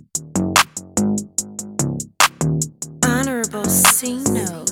Honorable C note.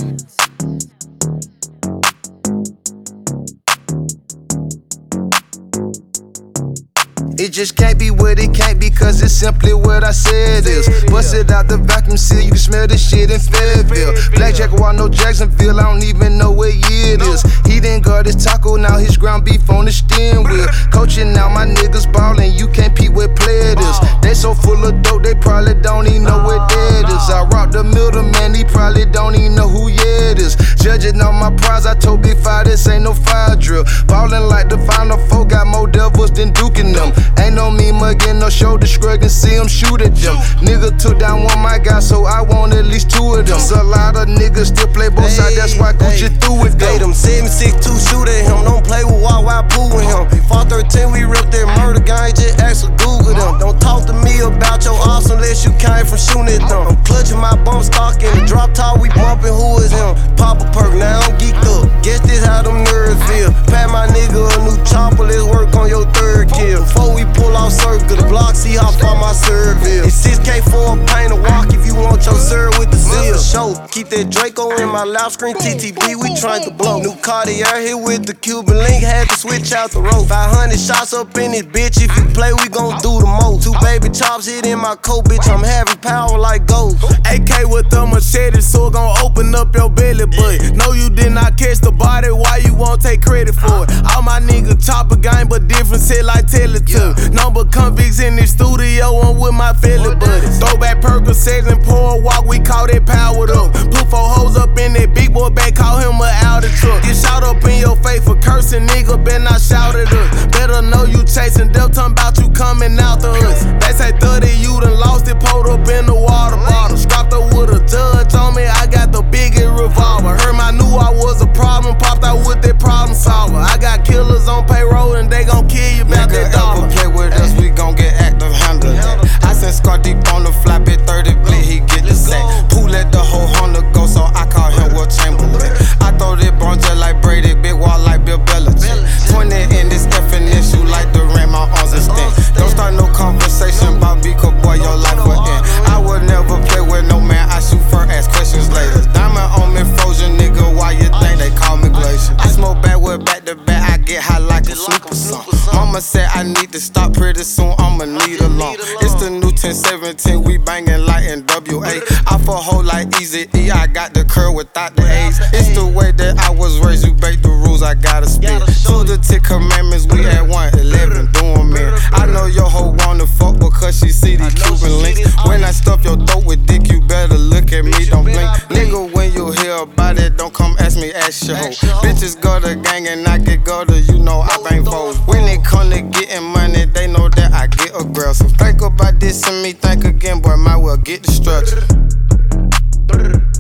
It just can't be what it can't be, cause it's simply what I said is. Bust it out the vacuum seal, you can smell this shit in Fayetteville. Blackjack while no Jacksonville, I don't even know what year it is. He done got his taco, now his ground beef on the steering wheel. Coaching now, my niggas ballin', you can't peep what play it is. They so full of dope, they probably don't even know what that is. I rock the middleman, he probably don't even know who it is. Judging on my prize, I told Big Five this ain't no fire drill. Ballin' like the Final Four, got more devils than duking them. Ain't no me muggin', no shoulder shrugging, see him shoot at them. Nigga took down one my guy, so I want at least two of them. So a lot of niggas still play both sides, that's why Gucci through with them. Them 762 shoot at him, don't play with Wild Pooh with him. 413, we ripped that murder gang, just ask or Google them. Don't talk to me about your ass unless you came from shooting at them. I'm clutching my bump stock in the drop top, we bumpin', who is him? Pop a perk, now I'm geeked up. Guess this how them nerds feel. Pat my nigga a new chopper, let's work on your third kill. Before we pull off circle, the block, see how far my serve is. It's 6K for a paint a walk if you want your serve with the seal. Show, keep that Draco in my loud screen, TTB, we trying to blow. New Cartier here with the Cuban link, had to switch out the rope. 500 shots up in this bitch, if you play, we gon' do the most. Two baby chops hit in my coat, bitch, I'm having power like gold. AK with the machete, so it gon' open up your belly button. No, you did not catch the body, why you won't take credit for it? All my niggas chopper gang, but different shit like Teletubbies. Number convicts in the studio, I'm with my fellow buddies. Throwback Percocets and pour a walk, we call that powered up. Put 4 hoes up in that big boy bag, call him a Audi truck. Get shot up in your face for cursing, nigga, better not shout at us. Better know you chasing death, talking about you coming out to us. They say 30, you done lost it, pulled up in the water bottle. Strapped up with a judge on me, I got the biggest revolver. Heard I knew I was a problem, popped out with that problem solver. I got killers on payroll and they gon' kill you about that dollar. Play with us, we gon' get active, handle that. I sent Scar deep on the flap at 30 blade, he get the sack. Pool let the whole Honda go, so I call him Will Chamberlain. I throw that bone just like Brady, big wall like Bill Belichick. 20 in this effing issue like the ram, my arms and sting. Don't start no conversation about Biko, boy, your life will end. I would never play with no man, I shoot first, ask questions later. Diamond on me, frozen nigga, why you think they call me Glacier? I smoke backwood back to back, I get high like a super song. Mama said I need to stop pretty soon, I'ma need a loan. It's the new 1017, we bangin' like NWA. I for hoe like Easy E, I got the curl without the A's. It's the way that I was raised, you break the rules, I gotta spit. To the 10 commandments, we at 111, doing man. I know your hoe wanna fuck because she see these Cuban links. When I stuff your throat with dick, you better look at me, don't blink. Nigga, when you hear about it, don't come ask me, ask your hoe. Bitches go to gang and I get gutter, you know I bang foes. When it come to getting money, they know that I get aggressive. Think about this and me think again, boy, might well get the structure.